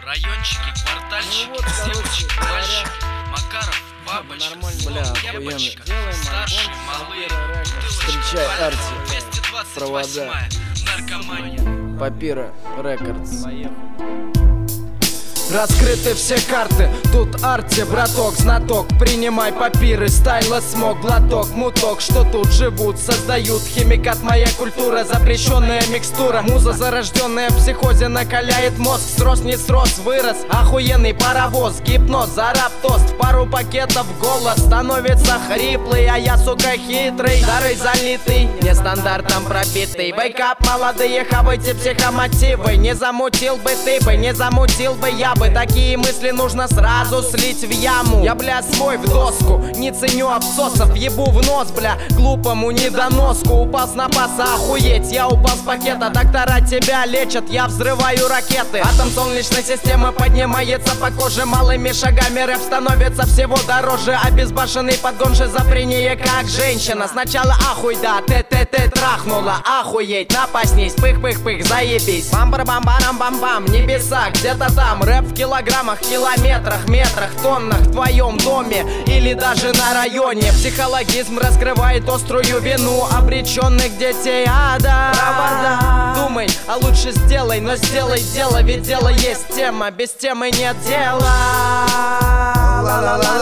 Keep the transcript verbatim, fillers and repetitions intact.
Райончики, квартальчики, Ну вот, девочки, короче, мальчики, Макаров, бабочка, нормально, бля, яблочко, охуенно. старшие, Делаем малые, альбом, бутылочка, Встречай, валюта, Арти. двести двадцать Провода. восьмая, наркомания. Папира Рекордс. Поехали. Раскрыты все карты, тут Арти, браток, знаток. Принимай папиры, стайла, смог, глоток, муток. Что тут живут, создают химикат, моя культура, запрещенная микстура. Муза, зарожденная в психозе, накаляет мозг. Срос, не срос, вырос, охуенный паровоз. Гипноз, зараб, тост, в пару пакетов голос становится хриплый, а я, сука, хитрый. Старый залитый, нестандартом пропитый. Вейкап, молодые, хавайте психомотивы. Не замутил бы ты бы, не замутил бы я бы. Такие мысли нужно сразу слить в яму. Я, бля, свой в доску, не ценю абсосов. Ебу в нос, бля, глупому недоноску. Упал с напаса, охуеть, я упал с пакета. Доктора тебя лечат, я взрываю ракеты. Атом солнечной системы поднимается по коже. Малыми шагами рэп становится всего дороже. Обезбашенный подгон шизофрения, как женщина. Сначала ахуй, да, ты-ты-ты трахнула. Охуеть, напаснись, пых-пых-пых, заебись. Бам-барам-барам-бам-бам, небеса где-то там. Рэп в килограммах, километрах, метрах, тоннах в твоем доме или даже на районе. Психологизм раскрывает острую вину обреченных детей ада. Провода. Думай, а лучше сделай, но сделай дело, ведь дело есть тема, без темы нет дела. Ла-ла-ла.